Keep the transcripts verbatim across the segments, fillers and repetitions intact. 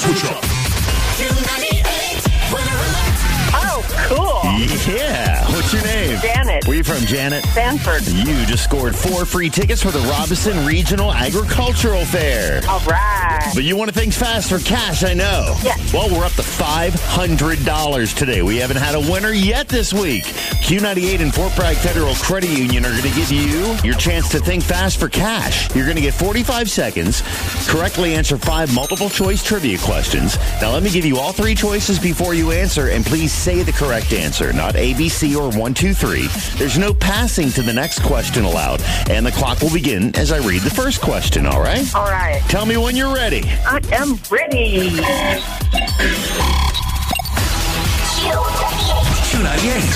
Switch up. Oh, cool. Yeah. What's your name? Janet. Where are you from, Janet? Sanford. You just scored four free tickets for the Robinson Regional Agricultural Fair. All right. But you want to think fast for cash, I know. Yes. Well, we're up to five hundred dollars today. We haven't had a winner yet this week. Q ninety-eight and Fort Bragg Federal Credit Union are going to give you your chance to think fast for cash. You're going to get forty-five seconds, correctly answer five multiple-choice trivia questions. Now, let me give you all three choices before you answer, and please say the correct answer, not A, B, C, or one, two, three. There's no passing to the next question allowed, and the clock will begin as I read the first question, all right? All right. Tell me when you're ready. I am ready. Q ninety-eight.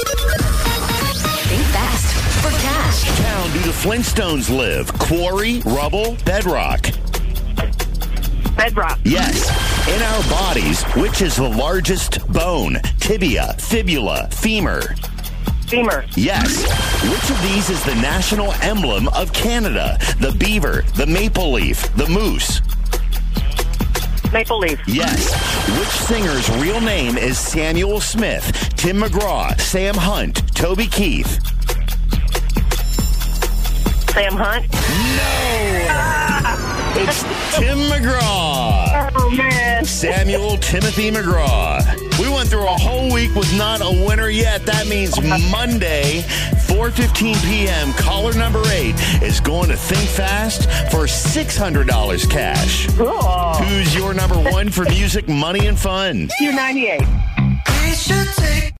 Think fast for cash. Town do the Flintstones live? Quarry, rubble, bedrock? Bedrock. Yes. In our bodies, which is the largest bone? Tibia, fibula, femur? Femur. Yes. Which of these is the national emblem of Canada? The beaver, the maple leaf, the moose? Maple leaf. Yes. Which singer's real name is Samuel Smith? Tim McGraw, Sam Hunt, Toby Keith? Sam Hunt. No! It's Tim McGraw. Oh, man. Samuel Timothy McGraw. We went through a whole week with not a winner yet. That means Monday, four fifteen p.m., caller number eight is going to Think Fast for six hundred dollars cash. Cool. Who's your number one for music, money, and fun? Q ninety-eight. We should take